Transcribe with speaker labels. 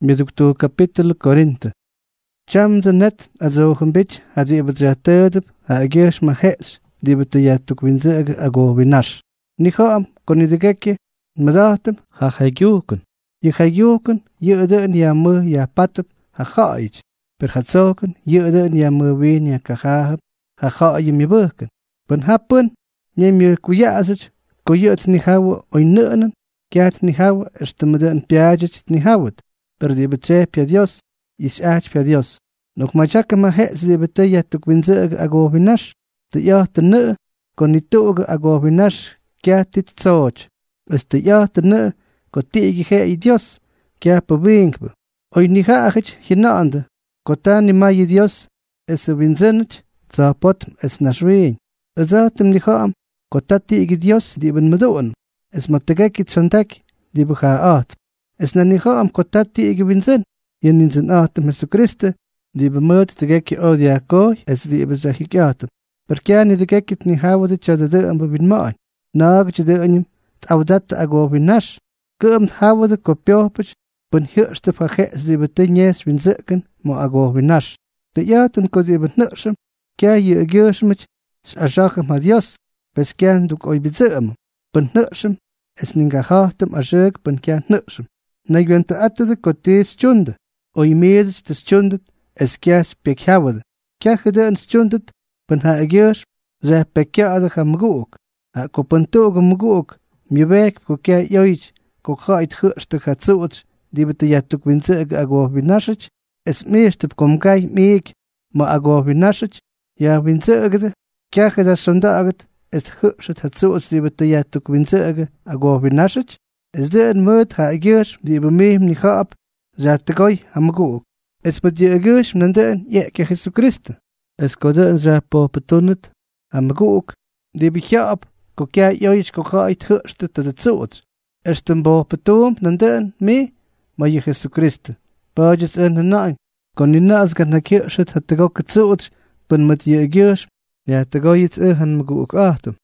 Speaker 1: Miduktu capítulo 40. Cham the net azogen bit had ibetratedep ha geers ma hets die betejatuk winzeg ago winash. Nicham konidegeke madatem ha hagyuken. Je hagyuken je de ya mu ya patep ha haich. Per hatzoken je de ya mu win ya kahab ha haje mi burken. Ben happen nem je kuyazet koyet ni hawo oinenen kiat ni hawo estemeden piajet ni hawet. Per die bete pia Dios is ach pia Dios. Nog machaka ma hets die betejatuk winzeg ago winash. De ja te ne kon nituge ago winash kia tit tsoch. Este ja te ne ko tigi he Dios kia pabingbe. Oi ni haachich hinaande ko tani mai Dios es winzench zapot es nashwin. Ezatem ni haam ko tigi Dios di ben medoen. Es mategeki tsontak di buha es na ni haam ko tigi winzen. Yen inzen atem Jesucriste di bemut tegeki odia koi es di bezahikiatem. Perché ni de gekit ni hawde chade de am bin mai. Nag chade anim tawdat ago winash. Kum hawde ko pyopach bun hirste pages di betenyes win zeken mo ago winash. De yaten ko di benusem kya ye geusmich ajach ma Dios. Pesken duk oi bizem. Bun nusem es ninga hachtem ajek bun kya nusem. Negwente atte ko tes chunde. Oi medes des chundet es kyas pekhawde. Kya gede en chundet ben ha agios ze pekja ha mgook ha ko pantoog mgook mi werk ko kya yoich ko khait khurste khatsuot die bete yatuk winze ago winashich es meeste kom kai meek ma ago winashich ja winze gede kya geda sondaget es khurste khatsuot die bete yatuk winze ago winashich es de mut ha agios die be me ni khap zatgoy ha mgook es bet ye agios nanden ye ke Jesucristo. Es kode za po betonet am gook de bichap ko kya yoich ko khait khurste te tsuot estem bo betom nanden me ma je Jesucriste bajes en nein kon ni nas gan nakirshit hat go tsuot ben mit ye geus ja te go jetzt han gook achtem